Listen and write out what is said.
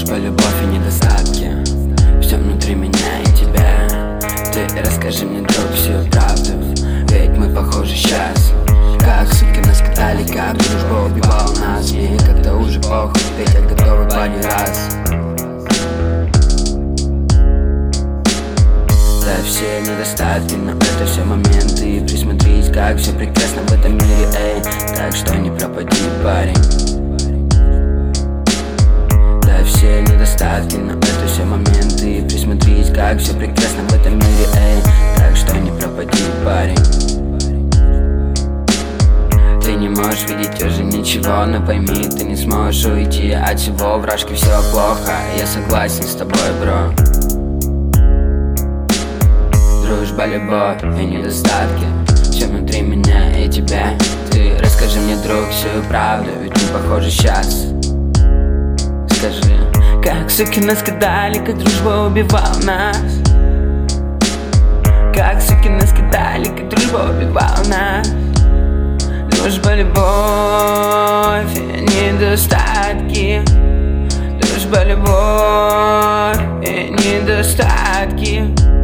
Дружба, любовь и недостатки, все внутри меня и тебя. Ты расскажи мне, друг, всю правду, ведь мы похожи сейчас. Как сутки нас катали, как дружба убивала нас. И как-то уже похуй, ведь я готовый парень раз. Да, все недостатки, но это все моменты. И присмотрись, как все прекрасно в этом мире, эй. Так что не пропади, парень. Да, все недостатки, но это все моменты. И присмотрись, как все прекрасно в этом мире, эй. Так что не пропади, парень. Ты не можешь видеть уже ничего, но пойми, ты не сможешь уйти от всего. Вражки, все плохо, я согласен с тобой, бро. Дружба, любовь и недостатки, все внутри меня и тебя. Ты расскажи мне, друг, всю правду, ведь мы похожи сейчас. Скажи, как суки нас кидали, как дружба убивала нас. Как суки нас кидали, как дружба убивала нас. Дружба, любовь и недостатки. Дружба, любовь и недостатки.